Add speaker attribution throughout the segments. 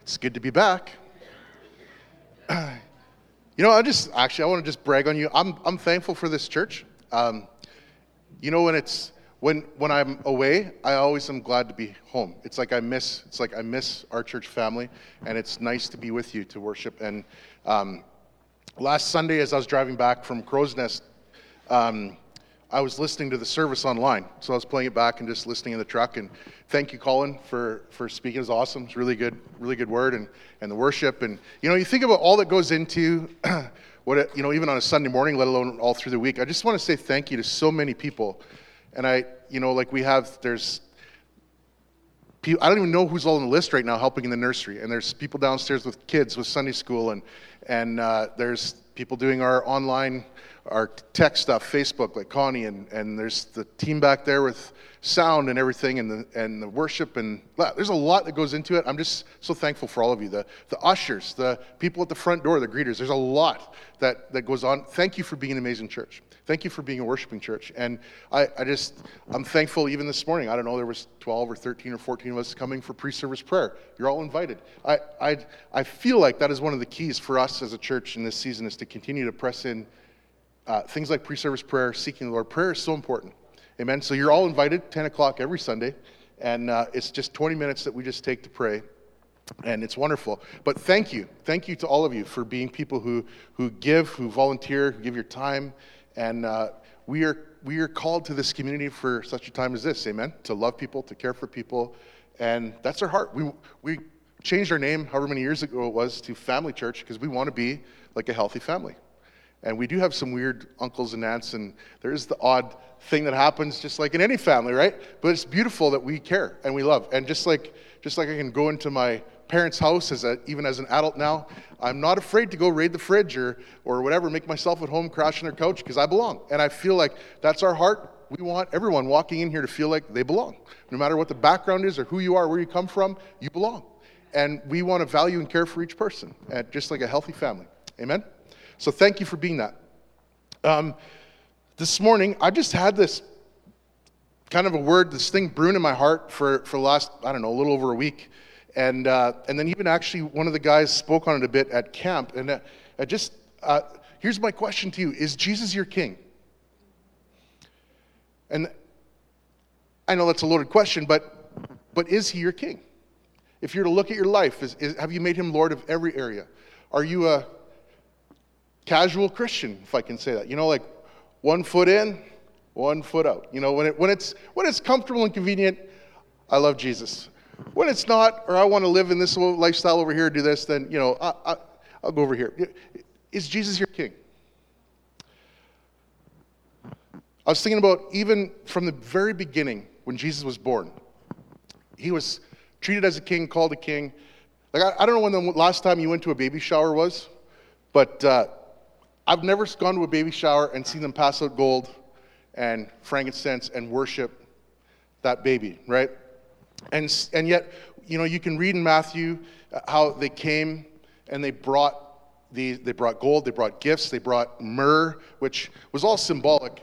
Speaker 1: It's good to be back. I want to just brag on you. I'm thankful for this church. When I'm away, I always am glad to be home. It's like I miss our church family, and it's nice to be with you to worship. And last Sunday, as I was driving back from Crow's Nest, I was listening to the service online. So I was playing it back and just listening in the truck. And thank you, Colin, for speaking. It was awesome. It's really good word and the worship. And, you think about all that goes into even on a Sunday morning, let alone all through the week. I just want to say thank you to so many people. And there's people, I don't even know who's all on the list right now helping in the nursery. And there's people downstairs with kids with Sunday school. And there's people doing our online, our tech stuff, Facebook, like Connie, and there's the team back there with sound and everything, and the worship, and there's a lot that goes into it. I'm just so thankful for all of you, the ushers, the people at the front door, the greeters. There's a lot that goes on. Thank you for being an amazing church. Thank you for being a worshiping church. And I'm thankful. Even this morning, I don't know, there was 12 or 13 or 14 of us coming for pre-service prayer. You're all invited. I feel like that is one of the keys for us as a church in this season, is to continue to press in things like pre-service prayer, seeking the Lord. Prayer is so important. Amen. So you're all invited, 10 o'clock every Sunday, and it's just 20 minutes that we just take to pray, and it's wonderful. But thank you to all of you for being people who give, who volunteer, who give your time, and we are called to this community for such a time as this. Amen. To love people, to care for people, and that's our heart. We changed our name however many years ago it was to Family Church because we want to be like a healthy family. And we do have some weird uncles and aunts, and there's the odd thing that happens just like in any family, right? But it's beautiful that we care and we love. And just like I can go into my parents' house even as an adult now, I'm not afraid to go raid the fridge or whatever, make myself at home, crash on their couch, because I belong. And I feel like that's our heart. We want everyone walking in here to feel like they belong. No matter what the background is or who you are, where you come from, you belong. And we want to value and care for each person, just like a healthy family. Amen? So thank you for being that. This morning, I just had this kind of a word, this thing brewing in my heart for the last, a little over a week. And then even actually one of the guys spoke on it a bit at camp. And here's my question to you. Is Jesus your king? And I know that's a loaded question, but is he your king? If you're to look at your life, have you made him Lord of every area? Are you a casual Christian, if I can say that? Like 1 foot in, 1 foot out. When it's comfortable and convenient, I love Jesus. When it's not, or I want to live in this lifestyle over here, do this, then I'll go over here. Is Jesus your king? I was thinking about even from the very beginning when Jesus was born, he was treated as a king, called a king. Like I don't know when the last time you went to a baby shower was, but I've never gone to a baby shower and seen them pass out gold and frankincense and worship that baby, right? And yet, you can read in Matthew how they came and they brought gold, they brought gifts, they brought myrrh, which was all symbolic.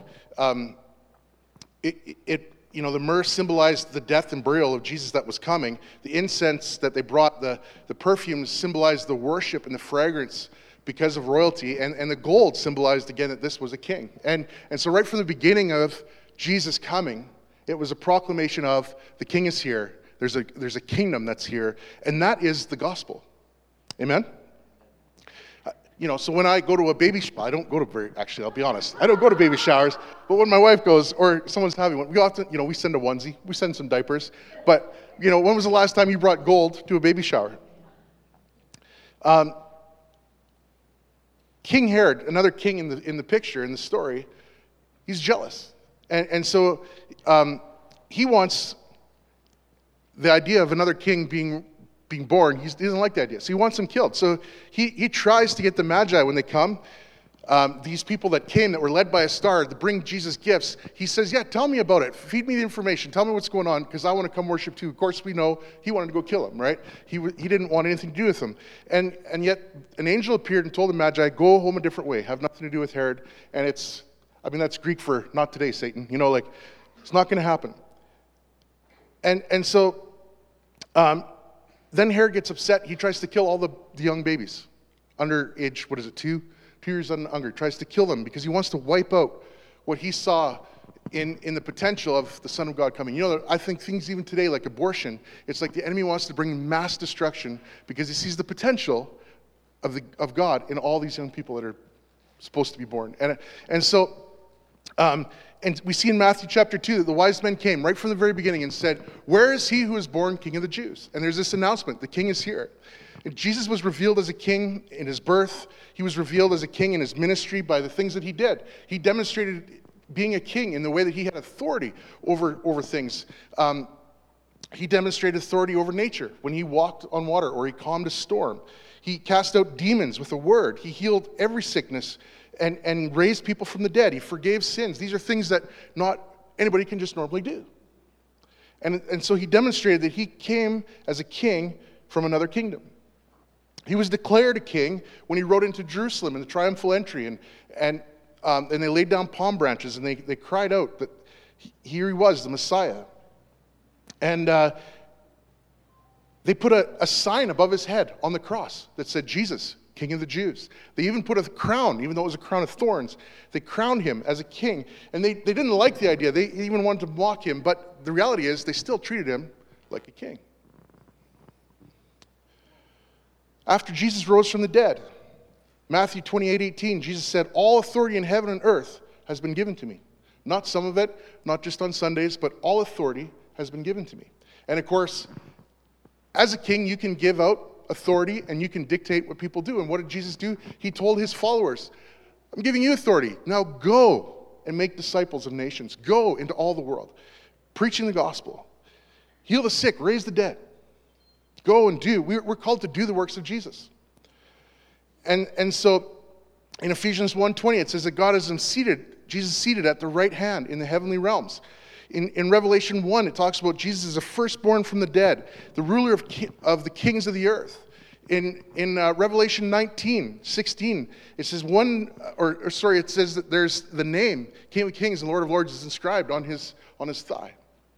Speaker 1: The myrrh symbolized the death and burial of Jesus that was coming. The incense that they brought, the perfumes symbolized the worship and the fragrance because of royalty, and the gold symbolized again that this was a king. And so right from the beginning of Jesus coming, it was a proclamation of the king is here. There's a kingdom that's here, and that is the gospel. Amen? So when I go to a baby shower, I don't go to I'll be honest, I don't go to baby showers, but when my wife goes, or someone's having one, we often, we send a onesie, we send some diapers, but, when was the last time you brought gold to a baby shower? King Herod, another king in the picture, in the story, he's jealous. And so he wants the idea of another king being born. He doesn't like the idea. So he wants him killed. So he tries to get the Magi when they come, these people that came that were led by a star to bring Jesus gifts. He says, yeah, tell me about it. Feed me the information. Tell me what's going on because I want to come worship too. Of course, we know he wanted to go kill him, right? He didn't want anything to do with him. And yet an angel appeared and told the Magi, go home a different way. Have nothing to do with Herod. And that's Greek for not today, Satan. It's not going to happen. And so Then Herod gets upset. He tries to kill all the young babies under age, 2 years under. He tries to kill them because he wants to wipe out what he saw in the potential of the Son of God coming. I think things even today, like abortion, it's like the enemy wants to bring mass destruction because he sees the potential of God in all these young people that are supposed to be born. And so we see in Matthew chapter 2 that the wise men came right from the very beginning and said, "Where is he who is born King of the Jews?" And there's this announcement, the king is here. And Jesus was revealed as a king in his birth. He was revealed as a king in his ministry by the things that he did. He demonstrated being a king in the way that he had authority over things. He demonstrated authority over nature when he walked on water or he calmed a storm. He cast out demons with a word. He healed every sickness and raised people from the dead. He forgave sins. These are things that not anybody can just normally do. And so he demonstrated that he came as a king from another kingdom. He was declared a king when he rode into Jerusalem in the triumphal entry, and they laid down palm branches, and they cried out that here he was, the Messiah. And they put a sign above his head on the cross that said, "Jesus, King of the Jews." They even put a crown, even though it was a crown of thorns. They crowned him as a king. And they didn't like the idea. They even wanted to mock him. But the reality is they still treated him like a king. After Jesus rose from the dead, Matthew 28:18, Jesus said, "All authority in heaven and earth has been given to me." Not some of it, not just on Sundays, but all authority has been given to me. And of course, as a king, you can give out authority and you can dictate what people do. And what did Jesus do? He told his followers, "I'm giving you authority. Now go and make disciples of nations. Go into all the world, preaching the gospel. Heal the sick, raise the dead. Go and do." We're called to do the works of Jesus. And so in Ephesians 1:20, it says that God has Jesus seated at the right hand in the heavenly realms. In Revelation 1, it talks about Jesus as a firstborn from the dead, the ruler of the kings of the earth. In Revelation 19:16, it says it says that there's the name King of Kings and Lord of Lords is inscribed on his thigh.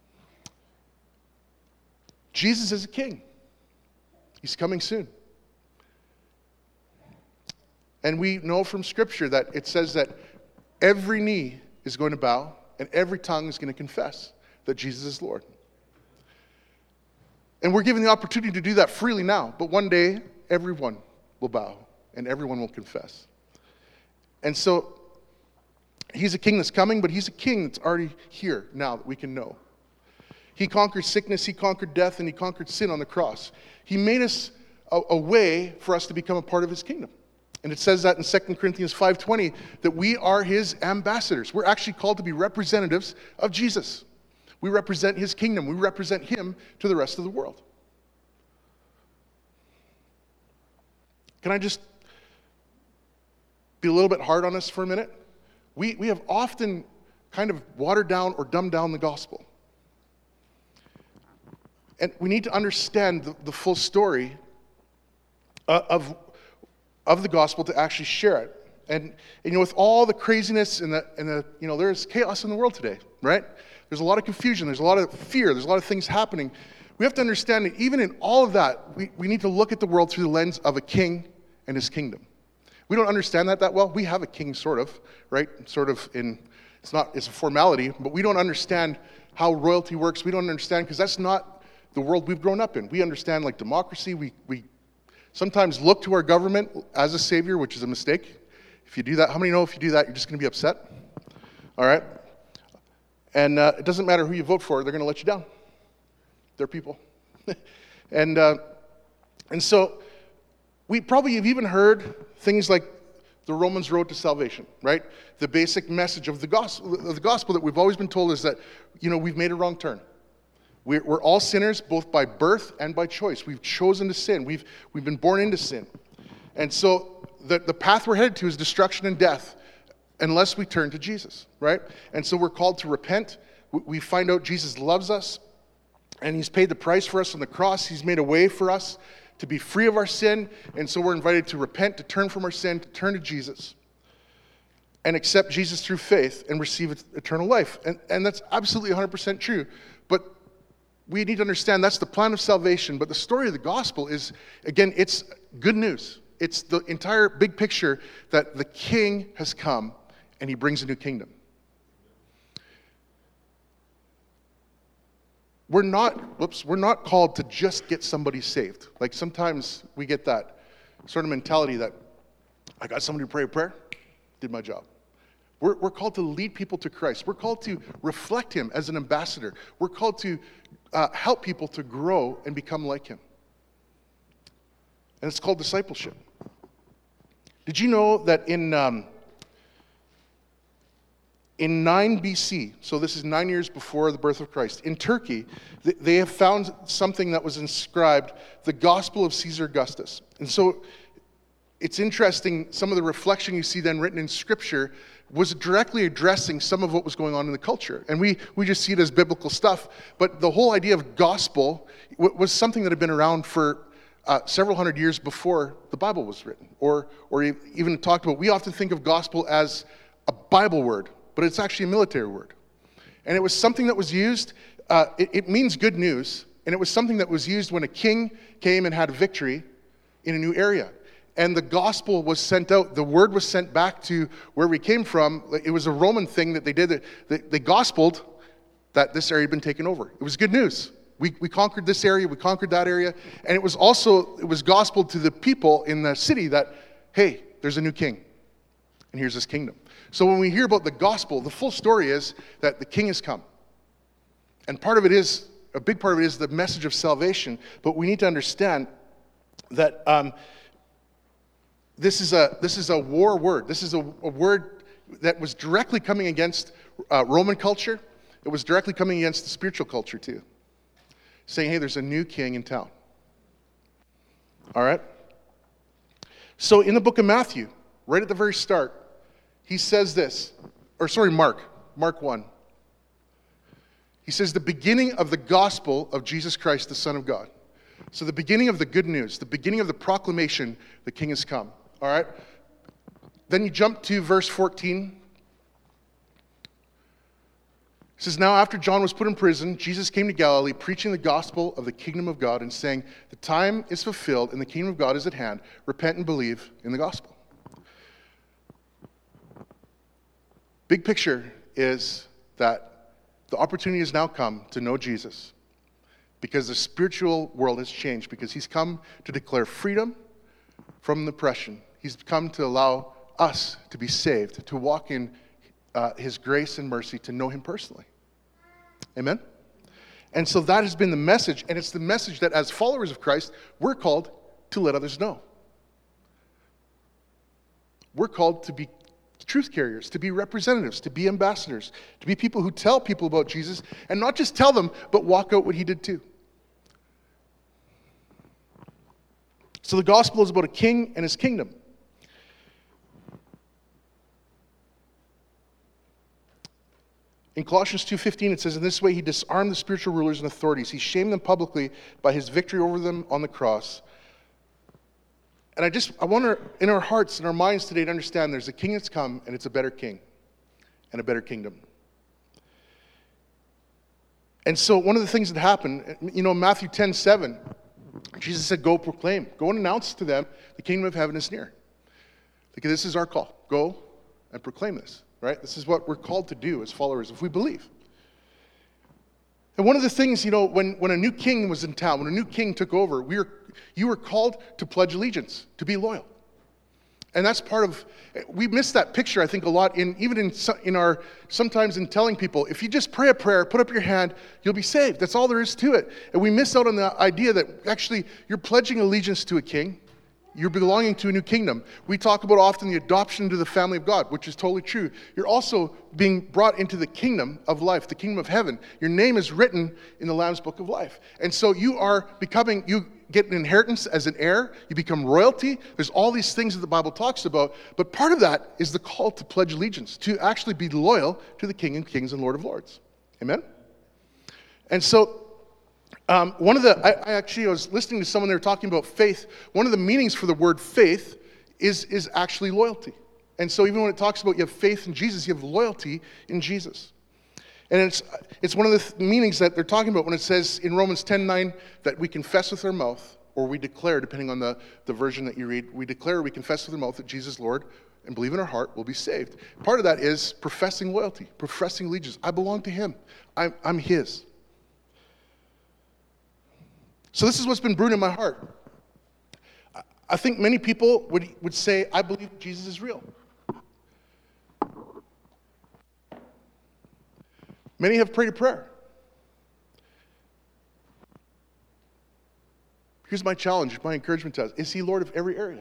Speaker 1: Jesus is a king. He's coming soon. And we know from Scripture that it says that every knee is going to bow and every tongue is going to confess that Jesus is Lord. And we're given the opportunity to do that freely now, but one day everyone will bow and everyone will confess. And so he's a king that's coming, but he's a king that's already here now that we can know. He conquered sickness, he conquered death, and he conquered sin on the cross. He made us a way for us to become a part of his kingdom. And it says that in 2 Corinthians 5:20, that we are his ambassadors. We're actually called to be representatives of Jesus. We represent his kingdom. We represent him to the rest of the world. Can I just be a little bit hard on us for a minute? We have often kind of watered down or dumbed down the gospel. And we need to understand the full story of the gospel to actually share it. And with all the craziness and the there's chaos in the world today, right? There's a lot of confusion, there's a lot of fear, there's a lot of things happening. We have to understand that even in all of that, we need to look at the world through the lens of a king and his kingdom. We don't understand that well. We have a king, sort of, right? It's a formality, but we don't understand how royalty works. We don't understand, because that's not the world we've grown up in. We understand like democracy. We sometimes look to our government as a savior, which is a mistake. If you do that, how many know if you do that, you're just going to be upset? All right? And it doesn't matter who you vote for, they're going to let you down. They're people. And so we probably have even heard things like the Romans road to salvation, right? The basic message of the gospel that we've always been told is that, we've made a wrong turn. We're all sinners, both by birth and by choice. We've chosen to sin. We've been born into sin. And so the path we're headed to is destruction and death unless we turn to Jesus, right? And so we're called to repent. We find out Jesus loves us, and he's paid the price for us on the cross. He's made a way for us to be free of our sin. And so we're invited to repent, to turn from our sin, to turn to Jesus, and accept Jesus through faith and receive eternal life. And that's absolutely 100% true. But we need to understand that's the plan of salvation, but the story of the gospel is, again, it's good news. It's the entire big picture that the king has come and he brings a new kingdom. We're not called to just get somebody saved. Like sometimes we get that sort of mentality that I got somebody to pray a prayer, did my job. We're called to lead people to Christ. We're called to reflect him as an ambassador. We're called to help people to grow and become like him. And it's called discipleship. Did you know that in 9 BC, so this is 9 years before the birth of Christ, in Turkey, they have found something that was inscribed, the Gospel of Caesar Augustus. And so it's interesting, some of the reflection you see then written in Scripture was directly addressing some of what was going on in the culture. And we just see it as biblical stuff. But the whole idea of gospel was something that had been around for several hundred years before the Bible was written. Or even talked about, we often think of gospel as a Bible word, but it's actually a military word. And it was something that was used, it means good news, and it was something that was used when a king came and had visitor in a new area. And the gospel was sent out. The word was sent back to where we came from. It was a Roman thing that they did. They gospeled that this area had been taken over. It was good news. We conquered this area. We conquered that area. And it was gospeled to the people in the city that, hey, there's a new king. And here's his kingdom. So when we hear about the gospel, the full story is that the king has come. And a big part of it is the message of salvation. But we need to understand that this is a war word. This is a word that was directly coming against Roman culture. It was directly coming against the spiritual culture too. Saying, hey, there's a new king in town. All right? So in the book of Matthew, right at the very start, he says this, Mark 1. He says, the beginning of the gospel of Jesus Christ, the Son of God. So the beginning of the good news, the beginning of the proclamation, the king has come. All right? Then you jump to verse 14. It says, now after John was put in prison, Jesus came to Galilee, preaching the gospel of the kingdom of God and saying, the time is fulfilled and the kingdom of God is at hand. Repent and believe in the gospel. Big picture is that the opportunity has now come to know Jesus because the spiritual world has changed, because he's come to declare freedom from oppression. He's come to allow us to be saved, to walk in his grace and mercy, to know him personally. Amen? And so that has been the message, and it's the message that as followers of Christ, we're called to let others know. We're called to be truth carriers, to be representatives, to be ambassadors, to be people who tell people about Jesus, and not just tell them, but walk out what he did too. So the gospel is about a king and his kingdom. In Colossians 2:15, it says, in this way he disarmed the spiritual rulers and authorities. He shamed them publicly by his victory over them on the cross. And I want in our hearts and our minds today to understand there's a king that's come, and it's a better king and a better kingdom. And so one of the things that happened, Matthew 10:7, Jesus said, go proclaim, go and announce to them the kingdom of heaven is near. Because this is our call. Go and proclaim this, right? This is what we're called to do as followers if we believe. And one of the things, when a new king was in town, when a new king took over, you were called to pledge allegiance, to be loyal. And that's part of, we miss that picture, I think, a lot, sometimes in telling people, if you just pray a prayer, put up your hand, you'll be saved. That's all there is to it. And we miss out on the idea that actually you're pledging allegiance to a king. You're belonging to a new kingdom. We talk about often the adoption into the family of God, which is totally true. You're also being brought into the kingdom of life, the kingdom of heaven. Your name is written in the Lamb's Book of Life. And so you get an inheritance as an heir. You become royalty. There's all these things that the Bible talks about. But part of that is the call to pledge allegiance, to actually be loyal to the King of Kings and Lord of Lords. Amen? And so I was listening to someone, they were talking about faith. One of the meanings for the word faith is actually loyalty. And so even when it talks about you have faith in Jesus, you have loyalty in Jesus. And it's one of the meanings that they're talking about when it says in Romans 10:9 that we confess with our mouth, or we declare, depending on the version that you read, we declare, we confess with our mouth that Jesus is Lord, and believe in our heart, we'll be saved. Part of that is professing loyalty, professing allegiance. I belong to him. I'm his. So this is what's been brewing in my heart. I think many people would say, I believe Jesus is real. Many have prayed a prayer. Here's my challenge, my encouragement to us. Is he Lord of every area?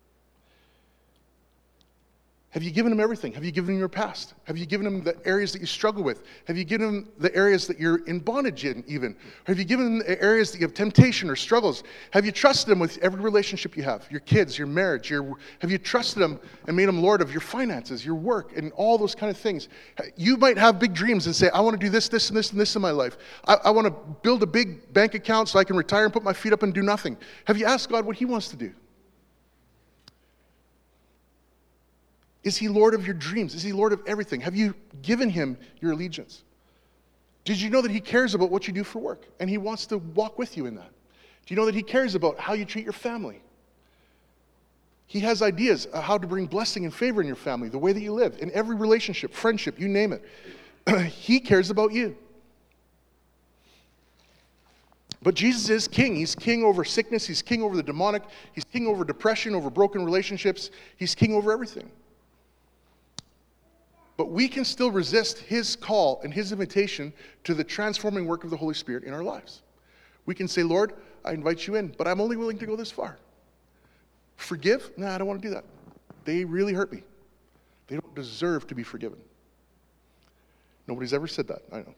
Speaker 1: Have you given him everything? Have you given him your past? Have you given him the areas that you struggle with? Have you given him the areas that you're in bondage in even? Have you given him the areas that you have temptation or struggles? Have you trusted him with every relationship you have? Your kids, your marriage, have you trusted him and made him Lord of your finances, your work, and all those kind of things? You might have big dreams and say, I want to do this, this, and this, and this in my life. I want to build a big bank account so I can retire and put my feet up and do nothing. Have you asked God what he wants to do? Is he Lord of your dreams? Is he Lord of everything? Have you given him your allegiance? Did you know that he cares about what you do for work? And he wants to walk with you in that. Do you know that he cares about how you treat your family? He has ideas of how to bring blessing and favor in your family, the way that you live, in every relationship, friendship, you name it. He cares about you. But Jesus is king. He's king over sickness. He's king over the demonic. He's king over depression, over broken relationships. He's king over everything. But we can still resist his call and his invitation to the transforming work of the Holy Spirit in our lives. We can say, Lord, I invite you in, but I'm only willing to go this far. Forgive? No, I don't want to do that. They really hurt me. They don't deserve to be forgiven. Nobody's ever said that, I know.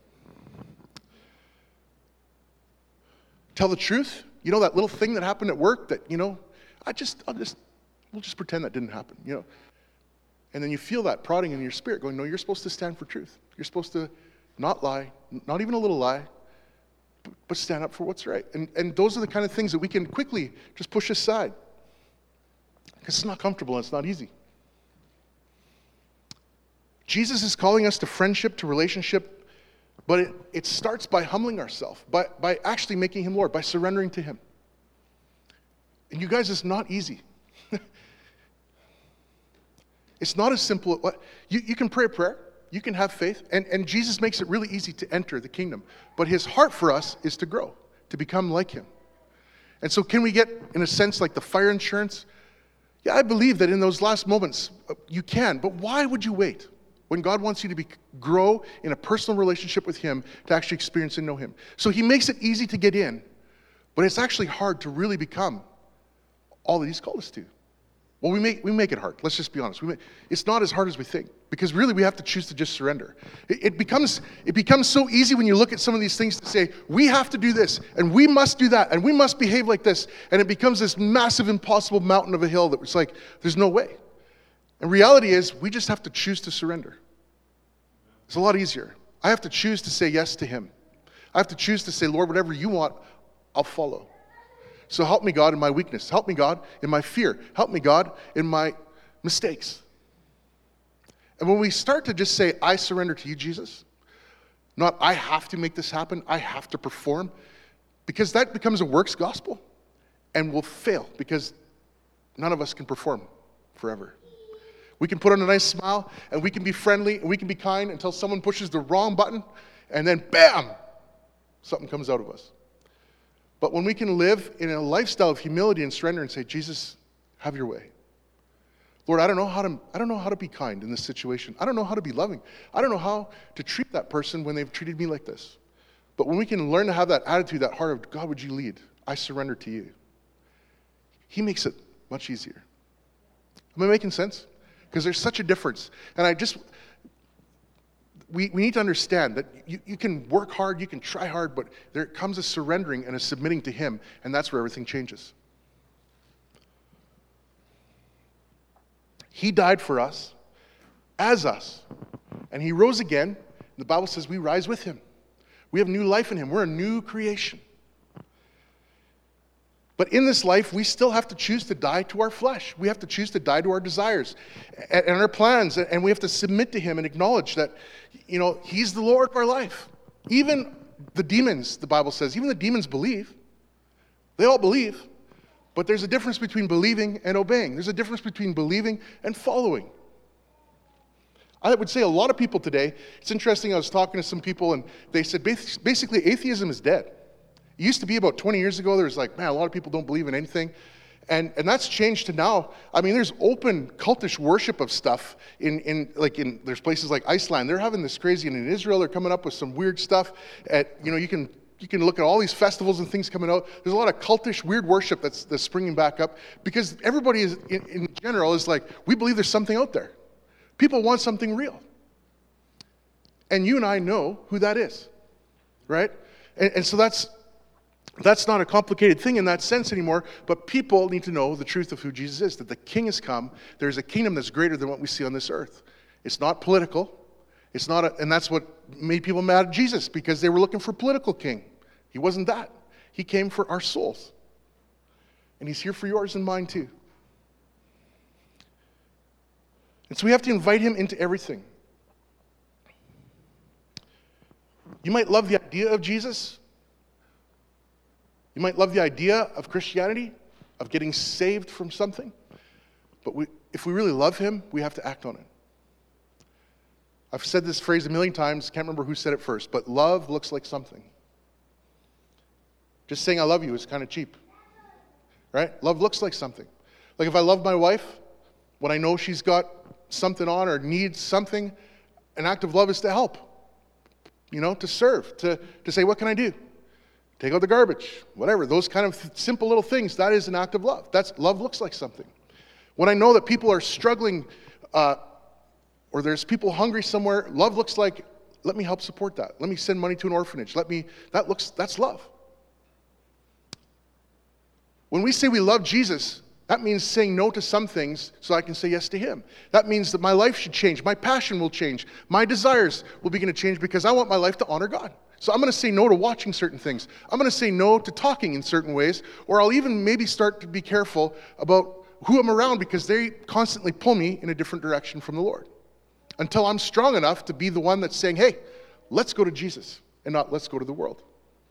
Speaker 1: Tell the truth. You know that little thing that happened at work that, we'll just pretend that didn't happen, And then you feel that prodding in your spirit going, no, you're supposed to stand for truth. You're supposed to not lie, not even a little lie, but stand up for what's right. And those are the kind of things that we can quickly just push aside. Because it's not comfortable and it's not easy. Jesus is calling us to friendship, to relationship, but it starts by humbling ourselves, by actually making him Lord, by surrendering to him. And you guys, it's not easy. It's not as simple. You can pray a prayer. You can have faith. And Jesus makes it really easy to enter the kingdom. But his heart for us is to grow, to become like him. And so can we get, in a sense, like the fire insurance? Yeah, I believe that in those last moments, you can. But why would you wait when God wants you to grow in a personal relationship with him to actually experience and know him? So he makes it easy to get in. But it's actually hard to really become all that he's called us to. Well, we make it hard. Let's just be honest. It's not as hard as we think, because really we have to choose to just surrender. It becomes so easy when you look at some of these things to say, we have to do this, and we must do that, and we must behave like this, and it becomes this massive, impossible mountain of a hill that it's like, there's no way. And reality is, we just have to choose to surrender. It's a lot easier. I have to choose to say yes to him. I have to choose to say, Lord, whatever you want, I'll follow. So help me, God, in my weakness. Help me, God, in my fear. Help me, God, in my mistakes. And when we start to just say, I surrender to you, Jesus, not I have to make this happen, I have to perform, because that becomes a works gospel, and we'll fail, because none of us can perform forever. We can put on a nice smile, and we can be friendly, and we can be kind until someone pushes the wrong button, and then bam, something comes out of us. But when we can live in a lifestyle of humility and surrender and say, Jesus, have your way. Lord, I don't know how to be kind in this situation. I don't know how to be loving. I don't know how to treat that person when they've treated me like this. But when we can learn to have that attitude, that heart of, God, would you lead? I surrender to you. He makes it much easier. Am I making sense? Because there's such a difference. And we need to understand that you can work hard, you can try hard, but there comes a surrendering and a submitting to him, and that's where everything changes. He died for us, as us, and he rose again. The Bible says we rise with him. We have new life in him. We're a new creation. But in this life, we still have to choose to die to our flesh. We have to choose to die to our desires and our plans. And we have to submit to him and acknowledge that, he's the Lord of our life. Even the demons, the Bible says, even the demons believe. They all believe. But there's a difference between believing and obeying. There's a difference between believing and following. I would say a lot of people today, it's interesting, I was talking to some people and they said basically atheism is dead. It used to be about 20 years ago, there was like, man, a lot of people don't believe in anything. And that's changed to now. I mean, there's open cultish worship of stuff there's places like Iceland. They're having this crazy, and in Israel, they're coming up with some weird stuff. You can look at all these festivals and things coming out. There's a lot of cultish, weird worship that's springing back up because everybody is, in general, is like, we believe there's something out there. People want something real. And you and I know who that is, right? And so that's not a complicated thing in that sense anymore, but people need to know the truth of who Jesus is, that the King has come. There's a kingdom that's greater than what we see on this earth. It's not political. And that's what made people mad at Jesus, because they were looking for a political king. He wasn't that. He came for our souls. And he's here for yours and mine too. And so we have to invite him into everything. You might love the idea of Jesus. You might love the idea of Christianity, of getting saved from something. But if we really love him, we have to act on it. I've said this phrase a million times, can't remember who said it first, but love looks like something. Just saying I love you is kind of cheap, right? Love looks like something. Like if I love my wife, when I know she's got something on or needs something, an act of love is to help, to serve, to say, what can I do? Take out the garbage, whatever. Those kind of simple little things, that is an act of love. Love looks like something. When I know that people are struggling or there's people hungry somewhere, love looks like, let me help support that. Let me send money to an orphanage. That's love. When we say we love Jesus, that means saying no to some things so I can say yes to him. That means that my life should change. My passion will change. My desires will begin to change because I want my life to honor God. So I'm going to say no to watching certain things. I'm going to say no to talking in certain ways, or I'll even maybe start to be careful about who I'm around because they constantly pull me in a different direction from the Lord. Until I'm strong enough to be the one that's saying, hey, let's go to Jesus and not let's go to the world.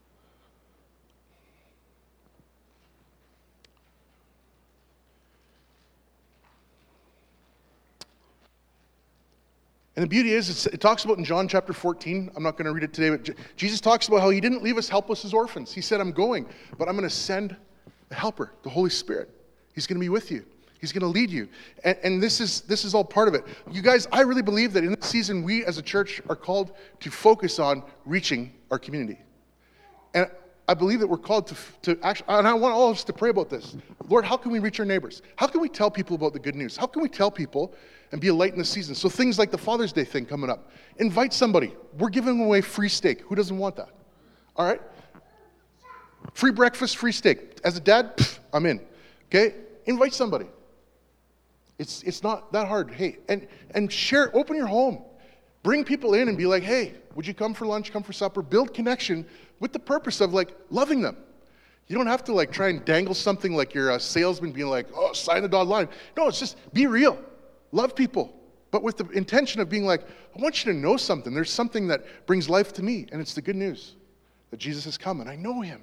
Speaker 1: And the beauty is, it talks about in John chapter 14, I'm not going to read it today, but Jesus talks about how he didn't leave us helpless as orphans. He said, I'm going, but I'm going to send a helper, the Holy Spirit. He's going to be with you. He's going to lead you. And this is all part of it. You guys, I really believe that in this season, we as a church are called to focus on reaching our community. And I believe that we're called to actually, and I want all of us to pray about this. Lord, how can we reach our neighbors? How can we tell people about the good news? How can we tell people and be a light in the season? So things like the Father's Day thing coming up. Invite somebody. We're giving away free steak. Who doesn't want that? All right? Free breakfast, free steak. As a dad, I'm in. Okay? Invite somebody. It's not that hard. Hey, and share, open your home. Bring people in and be like, hey, would you come for lunch, come for supper? Build connection with the purpose of loving them. You don't have to try and dangle something like you're a salesman being like, oh, sign the dotted line. No, it's just be real. Love people. But with the intention of being like, I want you to know something. There's something that brings life to me, and it's the good news that Jesus has come, and I know him.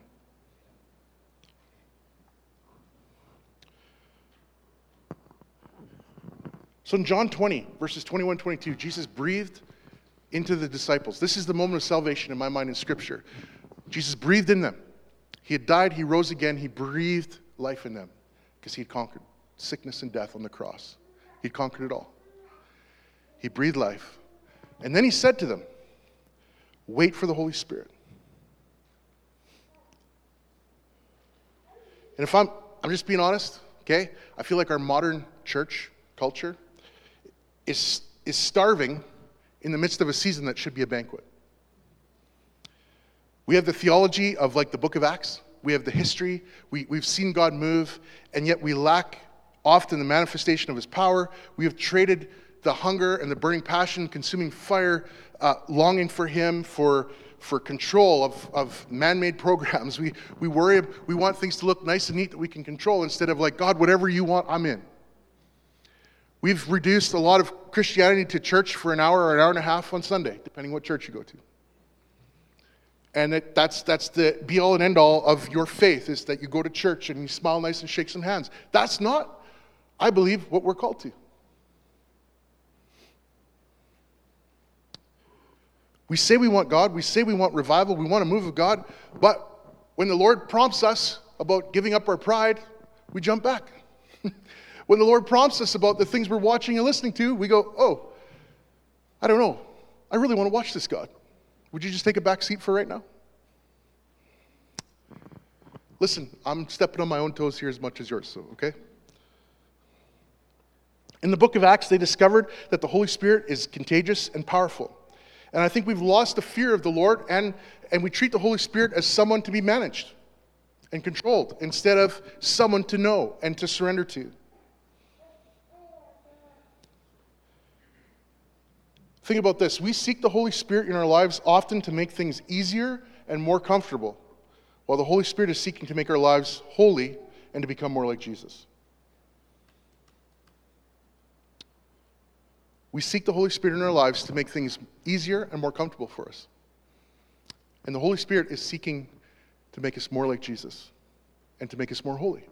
Speaker 1: So in John 20, verses 21, 22, Jesus breathed into the disciples. This is the moment of salvation in my mind in Scripture. Jesus breathed in them. He had died, he rose again, he breathed life in them because he had conquered sickness and death on the cross. He'd conquered it all. He breathed life. And then he said to them, wait for the Holy Spirit. And if I'm just being honest, okay? I feel like our modern church culture is starving in the midst of a season that should be a banquet. We have the theology of the book of Acts. We have the history. We've seen God move, and yet we lack often the manifestation of his power. We have traded the hunger and the burning passion, consuming fire, longing for him, for for control of man-made programs. We want things to look nice and neat that we can control instead of like, God, whatever you want, I'm in. We've reduced a lot of Christianity to church for an hour or an hour and a half on Sunday, depending what church you go to. And that's the be-all and end-all of your faith, is that you go to church and you smile nice and shake some hands. That's not, I believe, what we're called to. We say we want God, we say we want revival, we want a move of God, but when the Lord prompts us about giving up our pride, we jump back. When the Lord prompts us about the things we're watching and listening to, we go, oh, I don't know. I really want to watch this, God. Would you just take a back seat for right now? Listen, I'm stepping on my own toes here as much as yours, so, okay? In the book of Acts, they discovered that the Holy Spirit is contagious and powerful. And I think we've lost the fear of the Lord, and we treat the Holy Spirit as someone to be managed and controlled instead of someone to know and to surrender to. Think about this. We seek the Holy Spirit in our lives often to make things easier and more comfortable, while the Holy Spirit is seeking to make our lives holy and to become more like Jesus. We seek the Holy Spirit in our lives to make things easier and more comfortable for us. And the Holy Spirit is seeking to make us more like Jesus and to make us more holy.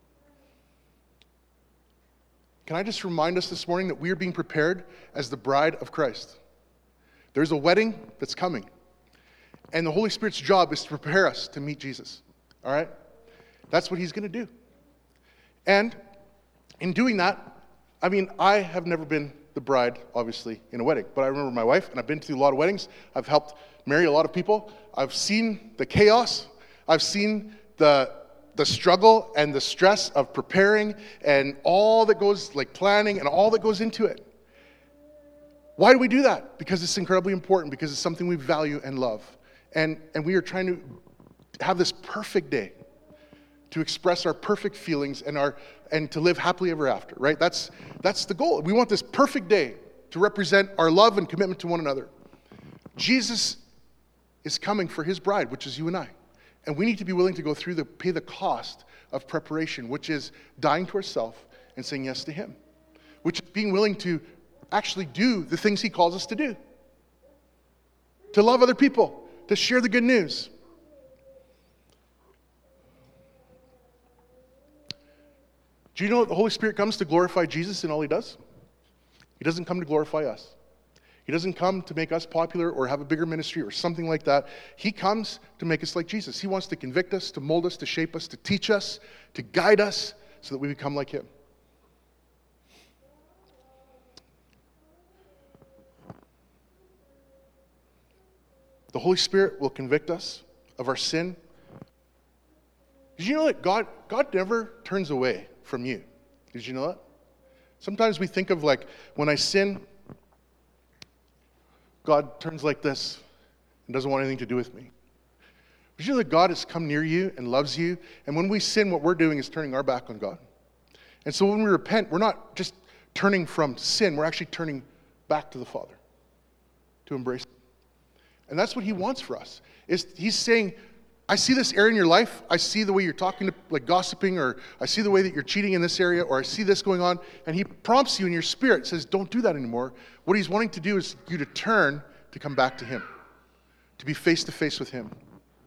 Speaker 1: Can I just remind us this morning that we are being prepared as the bride of Christ? There's a wedding that's coming. And the Holy Spirit's job is to prepare us to meet Jesus. All right? That's what he's going to do. And in doing that, I have never been the bride, obviously, in a wedding. But I remember my wife, and I've been to a lot of weddings. I've helped marry a lot of people. I've seen the chaos. I've seen the struggle and the stress of preparing and all that goes, like planning and all that goes into it. Why do we do that? Because it's incredibly important, because it's something we value and love. And we are trying to have this perfect day to express our perfect feelings and to live happily ever after, right? That's the goal. We want this perfect day to represent our love and commitment to one another. Jesus is coming for his bride, which is you and I. And we need to be willing to go through pay the cost of preparation, which is dying to ourselves and saying yes to him, which is being willing to actually do the things he calls us to do, to love other people, to share the good news. Do you know that the Holy Spirit comes to glorify Jesus in all he does? He doesn't come to glorify us. He doesn't come to make us popular or have a bigger ministry or something like that. He comes to make us like Jesus. He wants to convict us, to mold us, to shape us, to teach us, to guide us so that we become like him. The Holy Spirit will convict us of our sin. Did you know that God never turns away from you? Did you know that? Sometimes we think of like, when I sin, God turns like this and doesn't want anything to do with me. Did you know that God has come near you and loves you? And when we sin, what we're doing is turning our back on God. And so when we repent, we're not just turning from sin, we're actually turning back to the Father to embrace him. And that's what he wants for us. He's saying, I see this area in your life. I see the way you're talking, like gossiping, or I see the way that you're cheating in this area, or I see this going on. And he prompts you in your spirit, says, don't do that anymore. What he's wanting to do is you to turn to come back to him, to be face to face with him.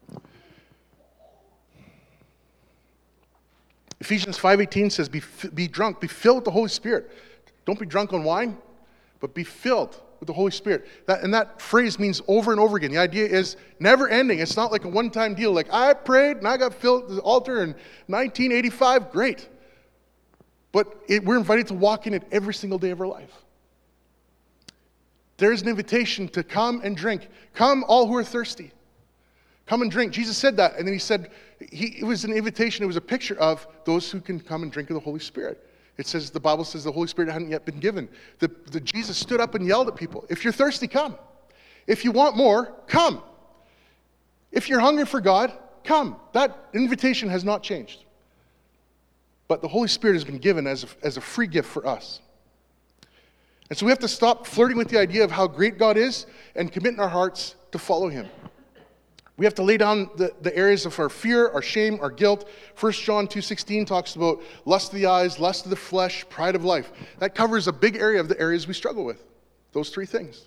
Speaker 1: Ephesians 5:18 says, be drunk, be filled with the Holy Spirit. Don't be drunk on wine, but be filled with the Holy Spirit. That phrase means over and over again. The idea is never ending. It's not like a one-time deal. Like, I prayed and I got filled at the altar in 1985. Great. But we're invited to walk in it every single day of our life. There's an invitation to come and drink. Come, all who are thirsty. Come and drink. Jesus said that. And then he said, it was an invitation. It was a picture of those who can come and drink of the Holy Spirit. It says, the Bible says the Holy Spirit hadn't yet been given. Jesus stood up and yelled at people, if you're thirsty, come. If you want more, come. If you're hungry for God, come. That invitation has not changed. But the Holy Spirit has been given as a free gift for us. And so we have to stop flirting with the idea of how great God is and commit in our hearts to follow him. We have to lay down the areas of our fear, our shame, our guilt. 1 John 2:16 talks about lust of the eyes, lust of the flesh, pride of life. That covers a big area of the areas we struggle with. Those three things.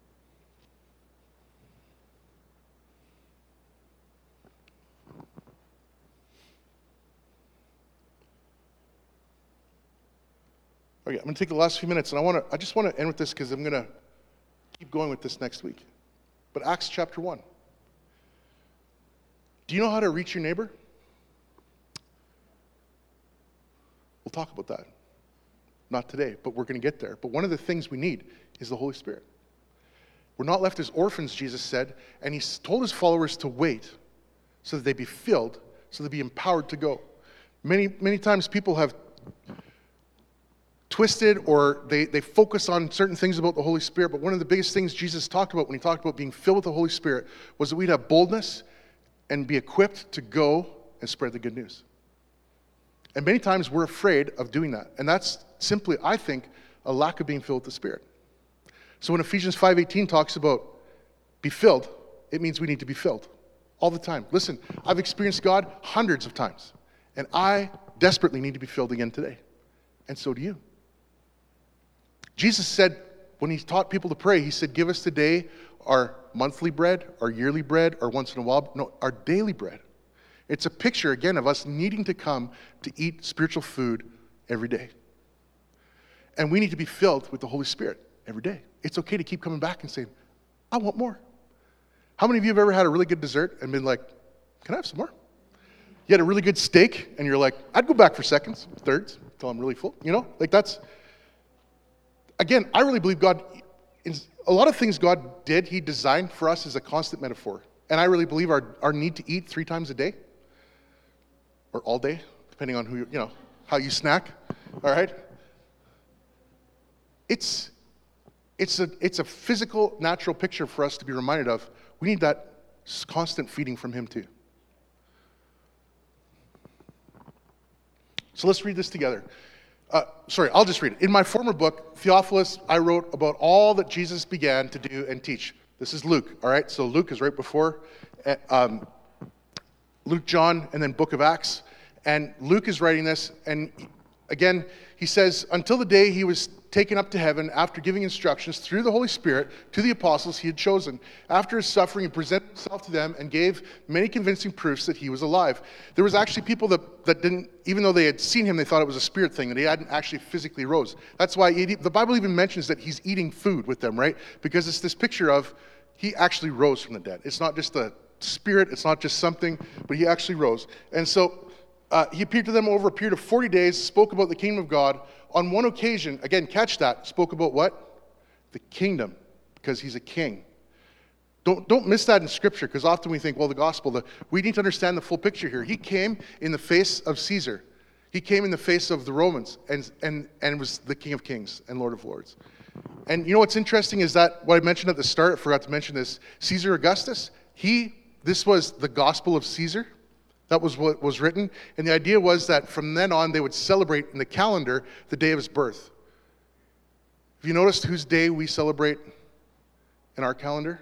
Speaker 1: Okay, I'm going to take the last few minutes, and I just want to end with this because I'm going to keep going with this next week. But Acts chapter 1. Do you know how to reach your neighbor? We'll talk about that. Not today, but we're going to get there. But one of the things we need is the Holy Spirit. We're not left as orphans, Jesus said, and he told his followers to wait so that they be filled, so they be empowered to go. Many times people have twisted or they focus on certain things about the Holy Spirit, but one of the biggest things Jesus talked about when he talked about being filled with the Holy Spirit was that we'd have boldness and be equipped to go and spread the good news. And many times we're afraid of doing that. And that's simply, I think, a lack of being filled with the Spirit. So when Ephesians 5:18 talks about be filled, it means we need to be filled all the time. Listen, I've experienced God hundreds of times, and I desperately need to be filled again today. And so do you. Jesus said, when he taught people to pray, he said, give us today our monthly bread, our yearly bread, or once in a while, no, our daily bread. It's a picture, again, of us needing to come to eat spiritual food every day. And we need to be filled with the Holy Spirit every day. It's okay to keep coming back and saying, I want more. How many of you have ever had a really good dessert and been like, can I have some more? You had a really good steak, and you're like, I'd go back for seconds, thirds, until I'm really full. You know, like that's, again, I really believe God, a lot of things God did, he designed for us as a constant metaphor. And I really believe our need to eat 3 times a day, or all day, depending on who how you snack, all right? It's a physical, natural picture for us to be reminded of. We need that constant feeding from him too. So let's read this together. I'll just read it. In my former book, Theophilus, I wrote about all that Jesus began to do and teach. This is Luke, all right? So Luke is right before Luke, John, and then Book of Acts. And Luke is writing this, and again, he says, until the day he was taken up to heaven after giving instructions through the Holy Spirit to the apostles he had chosen. After his suffering, he presented himself to them and gave many convincing proofs that he was alive. There was actually people that didn't, even though they had seen him, they thought it was a spirit thing, that he hadn't actually physically rose. That's why the Bible even mentions that he's eating food with them, right? Because it's this picture of he actually rose from the dead. It's not just a spirit, it's not just something, but he actually rose. And so he appeared to them over a period of 40 days, spoke about the kingdom of God. On one occasion, again, catch that, spoke about what? The kingdom, because he's a king. Don't miss that in Scripture, because often we think, well, the gospel, we need to understand the full picture here. He came in the face of Caesar. He came in the face of the Romans and was the King of Kings and Lord of Lords. And you know what's interesting is that, what I mentioned at the start, I forgot to mention this, Caesar Augustus, this was the gospel of Caesar. That was what was written. And the idea was that from then on, they would celebrate in the calendar the day of his birth. Have you noticed whose day we celebrate in our calendar?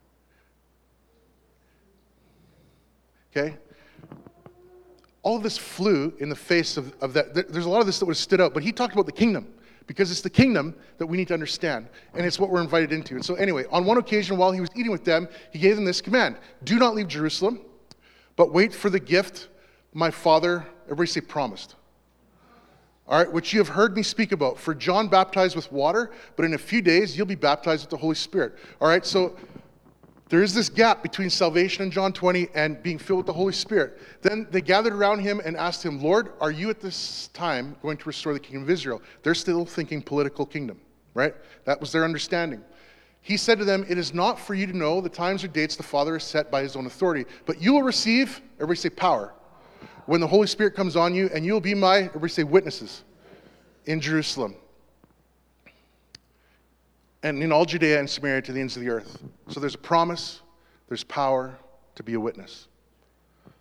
Speaker 1: Okay? All of this flew in the face of that. There's a lot of this that would have stood out, but he talked about the kingdom, because it's the kingdom that we need to understand, and it's what we're invited into. And so anyway, on one occasion while he was eating with them, he gave them this command: do not leave Jerusalem, but wait for the gift my Father, everybody say promised. All right, which you have heard me speak about. For John baptized with water, but in a few days you'll be baptized with the Holy Spirit. All right, so there is this gap between salvation in John 20 and being filled with the Holy Spirit. Then they gathered around him and asked him, Lord, are you at this time going to restore the kingdom of Israel? They're still thinking political kingdom, right? That was their understanding. He said to them, it is not for you to know the times or dates the Father has set by his own authority, but you will receive, everybody say power, when the Holy Spirit comes on you, and you will be my, everybody say witnesses, in Jerusalem, and in all Judea and Samaria to the ends of the earth. So there's a promise, there's power to be a witness.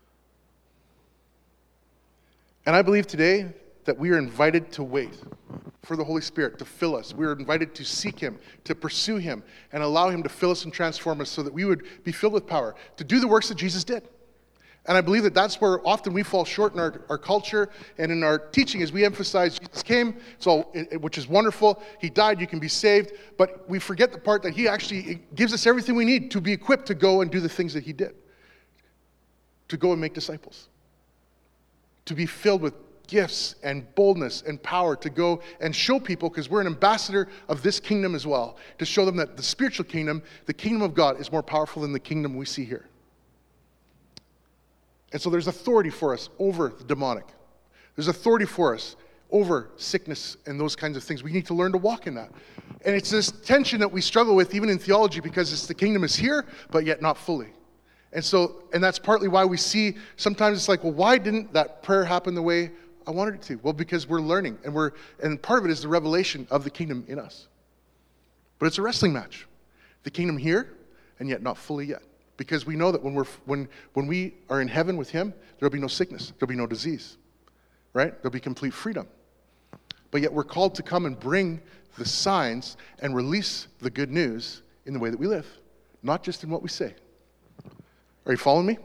Speaker 1: And I believe today that we are invited to wait. for the Holy Spirit to fill us. We are invited to seek him, to pursue him, and allow him to fill us and transform us so that we would be filled with power to do the works that Jesus did. And I believe that that's where often we fall short in our culture and in our teaching, is we emphasize Jesus came, which is wonderful. He died, you can be saved. But we forget the part that he actually gives us everything we need to be equipped to go and do the things that he did. To go and make disciples. To be filled with gifts and boldness and power to go and show people, because we're an ambassador of this kingdom as well, to show them that the spiritual kingdom, the kingdom of God, is more powerful than the kingdom we see here. And so there's authority for us over the demonic. There's authority for us over sickness and those kinds of things. We need to learn to walk in that. And it's this tension that we struggle with even in theology, because it's the kingdom is here, but yet not fully. And that's partly why we see sometimes it's like, well, why didn't that prayer happen the way I wanted it to? Well, because we're learning, and part of it is the revelation of the kingdom in us. But it's a wrestling match. The kingdom here, and yet not fully yet. Because we know that when we are in heaven with him, there'll be no sickness, there'll be no disease, right? There'll be complete freedom. But yet we're called to come and bring the signs and release the good news in the way that we live, not just in what we say. Are you following me?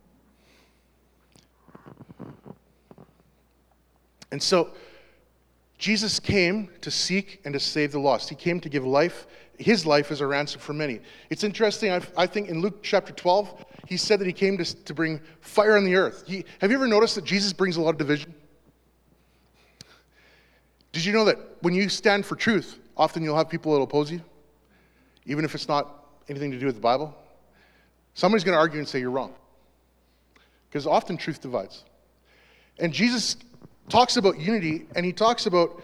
Speaker 1: And so, Jesus came to seek and to save the lost. He came to give life, his life as a ransom for many. It's interesting, I think in Luke chapter 12, he said that he came to bring fire on the earth. Have you ever noticed that Jesus brings a lot of division? Did you know that when you stand for truth, often you'll have people that will oppose you, even if it's not anything to do with the Bible? Somebody's going to argue and say you're wrong. Because often truth divides. And Jesus talks about unity, and he talks about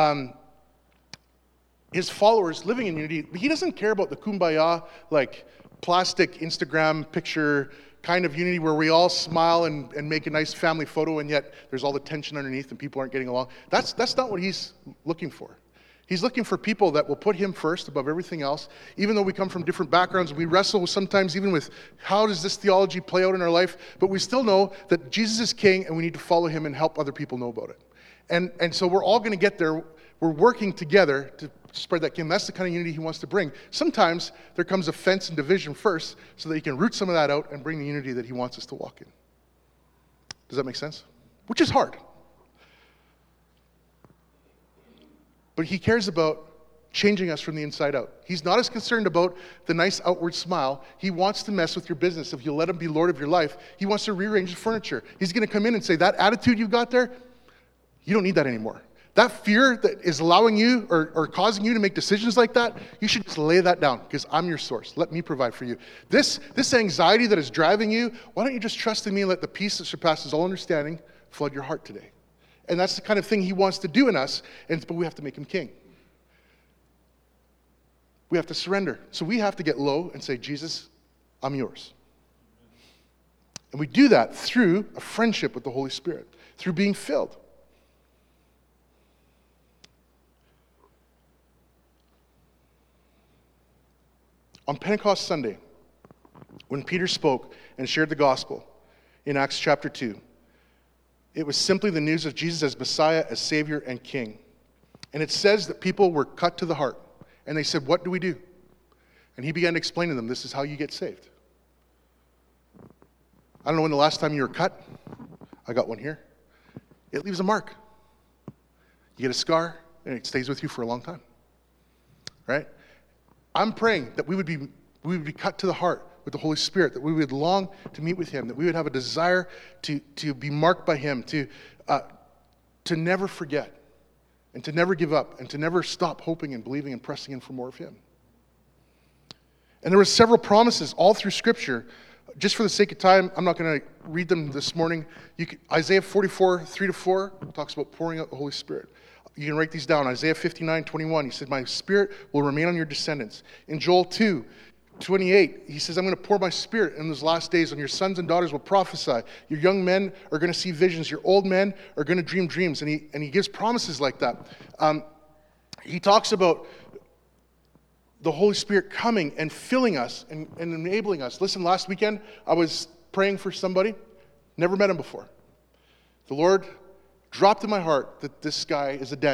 Speaker 1: his followers living in unity. He doesn't care about the kumbaya, like plastic Instagram picture kind of unity where we all smile and make a nice family photo, and yet there's all the tension underneath and people aren't getting along. That's not what he's looking for. He's looking for people that will put him first above everything else. Even though we come from different backgrounds, we wrestle sometimes even with how does this theology play out in our life, but we still know that Jesus is king and we need to follow him and help other people know about it. And so we're all going to get there. We're working together to spread that kingdom. That's the kind of unity he wants to bring. Sometimes there comes offense and division first so that he can root some of that out and bring the unity that he wants us to walk in. Does that make sense? Which is hard. But he cares about changing us from the inside out. He's not as concerned about the nice outward smile. He wants to mess with your business. If you let him be Lord of your life, he wants to rearrange the furniture. He's going to come in and say, that attitude you've got there, you don't need that anymore. That fear that is allowing you or causing you to make decisions like that, you should just lay that down because I'm your source. Let me provide for you. This anxiety that is driving you, why don't you just trust in me and let the peace that surpasses all understanding flood your heart today? And that's the kind of thing he wants to do in us, but we have to make him king. We have to surrender. So we have to get low and say, Jesus, I'm yours. And we do that through a friendship with the Holy Spirit, through being filled. On Pentecost Sunday, when Peter spoke and shared the gospel in Acts chapter 2, it was simply the news of Jesus as Messiah, as Savior, and King. And it says that people were cut to the heart. And they said, what do we do? And he began to explain to them, this is how you get saved. I don't know when the last time you were cut. I got one here. It leaves a mark. You get a scar, and it stays with you for a long time. Right? I'm praying that we would be cut to the heart with the Holy Spirit, that we would long to meet with him, that we would have a desire to be marked by him, to never forget, and to never give up, and to never stop hoping and believing and pressing in for more of him. And there were several promises all through Scripture. Just for the sake of time, I'm not going to read them this morning. Isaiah 44, 3-4 talks about pouring out the Holy Spirit. You can write these down. Isaiah 59:21, he said, my spirit will remain on your descendants. In Joel 2:28, he says, I'm going to pour my spirit in those last days, and your sons and daughters will prophesy. Your young men are going to see visions. Your old men are going to dream dreams. And he gives promises like that. He talks about the Holy Spirit coming and filling us and enabling us. Listen, last weekend, I was praying for somebody. Never met him before. The Lord dropped in my heart that this guy is a Daniel.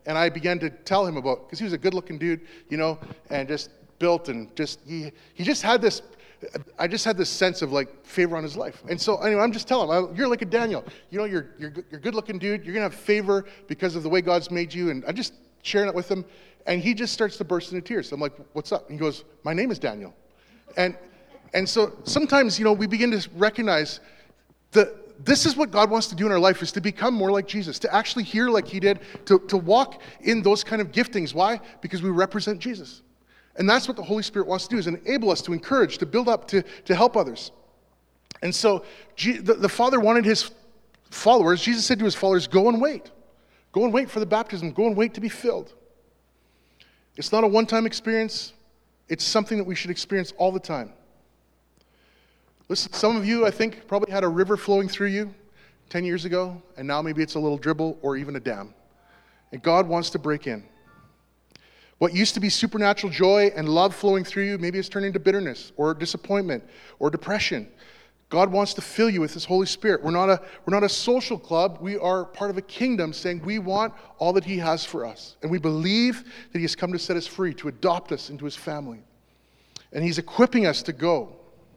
Speaker 1: And I began to tell him about, because he was a good-looking dude, and just built and just, he just had this, I just had this sense of like favor on his life. And so anyway, I'm just telling him, you're like a Daniel. You're a good-looking dude. You're going to have favor because of the way God's made you. And I'm just sharing it with him. And he just starts to burst into tears. I'm like, what's up? And he goes, my name is Daniel. And so sometimes, we begin to recognize that this is what God wants to do in our life, is to become more like Jesus, to actually hear like he did, to walk in those kind of giftings. Why? Because we represent Jesus. And that's what the Holy Spirit wants to do, is enable us to encourage, to build up, to help others. And so the Father wanted his followers, Jesus said to his followers, go and wait. Go and wait for the baptism. Go and wait to be filled. It's not a one-time experience. It's something that we should experience all the time. Listen, some of you, I think, probably had a river flowing through you 10 years ago, and now maybe it's a little dribble or even a dam. And God wants to break in. What used to be supernatural joy and love flowing through you, maybe it's turned into bitterness or disappointment or depression. God wants to fill you with his Holy Spirit. We're not a social club. We are part of a kingdom saying we want all that he has for us. And we believe that he has come to set us free, to adopt us into his family. And he's equipping us to go.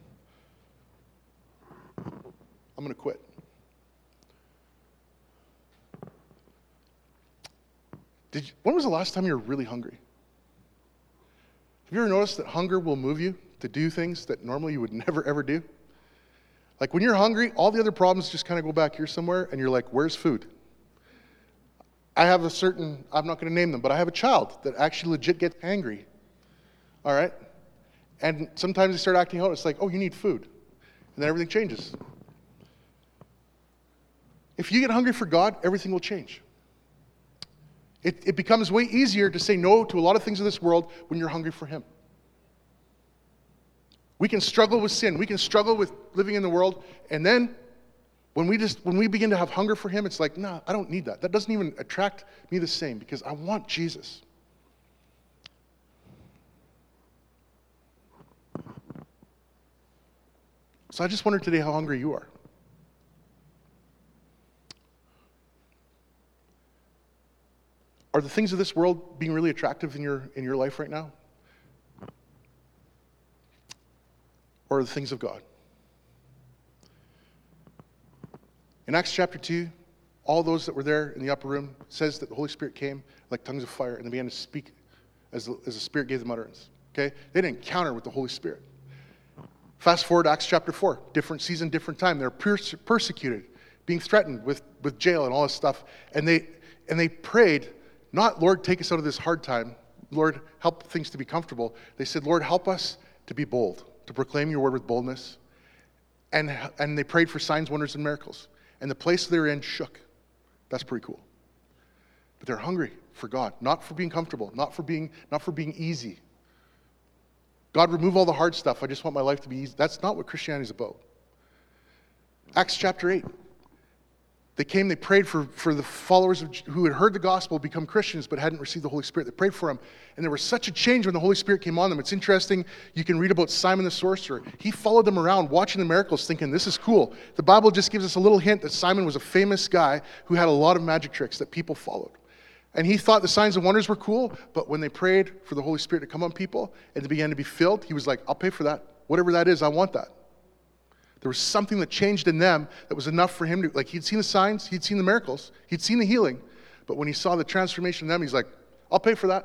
Speaker 1: I'm going to quit. When was the last time you were really hungry? Have you ever noticed that hunger will move you to do things that normally you would never, ever do? Like when you're hungry, all the other problems just kind of go back here somewhere, and you're like, where's food? I'm not going to name them, but I have a child that actually legit gets angry. All right? And sometimes they start acting out. It's like, oh, you need food. And then everything changes. If you get hungry for God, everything will change. It becomes way easier to say no to a lot of things in this world when you're hungry for him. We can struggle with sin. We can struggle with living in the world. And then when we begin to have hunger for him, it's like, no, I don't need that. That doesn't even attract me the same, because I want Jesus. So I just wonder today how hungry you are. Are the things of this world being really attractive in your life right now? Or are the things of God? In Acts chapter 2, all those that were there in the upper room, says that the Holy Spirit came like tongues of fire, and they began to speak as the Spirit gave them utterance. Okay? They had an encounter with the Holy Spirit. Fast forward to Acts chapter 4, different season, different time. They're persecuted, being threatened with jail and all this stuff. And they prayed, not, Lord, take us out of this hard time. Lord, help things to be comfortable. They said, Lord, help us to be bold, to proclaim your word with boldness. And they prayed for signs, wonders, and miracles. And the place they're in shook. That's pretty cool. But they're hungry for God, not for being comfortable, not for being easy. God, remove all the hard stuff. I just want my life to be easy. That's not what Christianity is about. Acts chapter 8. They came, they prayed for the followers who had heard the gospel become Christians but hadn't received the Holy Spirit. They prayed for them. And there was such a change when the Holy Spirit came on them. It's interesting. You can read about Simon the sorcerer. He followed them around watching the miracles thinking, this is cool. The Bible just gives us a little hint that Simon was a famous guy who had a lot of magic tricks that people followed. And he thought the signs and wonders were cool, but when they prayed for the Holy Spirit to come on people and they began to be filled, he was like, I'll pay for that. Whatever that is, I want that. There was something that changed in them that was enough for him to, like, he'd seen the signs, he'd seen the miracles, he'd seen the healing, but when he saw the transformation in them, he's like, I'll pay for that.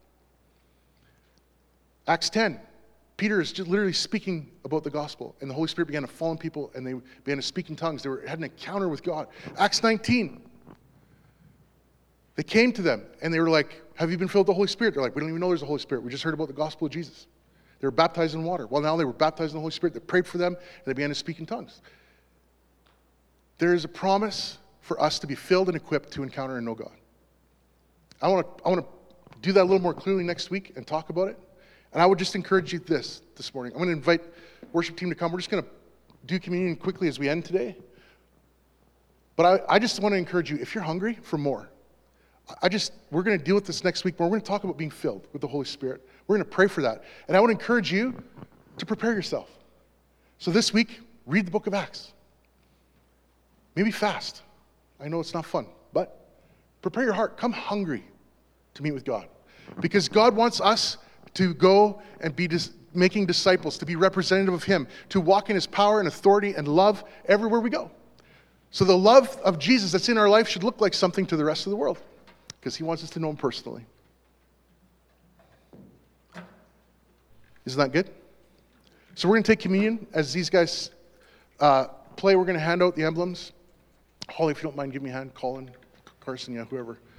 Speaker 1: Acts 10, Peter is just literally speaking about the gospel, and the Holy Spirit began to fall on people, and they began to speak in tongues. They had an encounter with God. Acts 19, they came to them, and they were like, have you been filled with the Holy Spirit? They're like, we don't even know there's a Holy Spirit. We just heard about the gospel of Jesus. They were baptized in water. Well, now they were baptized in the Holy Spirit. They prayed for them, and they began to speak in tongues. There is a promise for us to be filled and equipped to encounter and know God. I want to do that a little more clearly next week and talk about it. And I would just encourage you this morning. I'm going to invite worship team to come. We're just going to do communion quickly as we end today. But I just want to encourage you, if you're hungry for more, we're going to deal with this next week, but we're going to talk about being filled with the Holy Spirit. We're going to pray for that. And I would encourage you to prepare yourself. So this week, read the book of Acts. Maybe fast. I know it's not fun, but prepare your heart. Come hungry to meet with God. Because God wants us to go and be making disciples, to be representative of Him, to walk in His power and authority and love everywhere we go. So the love of Jesus that's in our life should look like something to the rest of the world, because He wants us to know Him personally. Isn't that good? So we're going to take communion as these guys play. We're going to hand out the emblems. Holly, if you don't mind, give me a hand. Colin, Carson, yeah, whoever.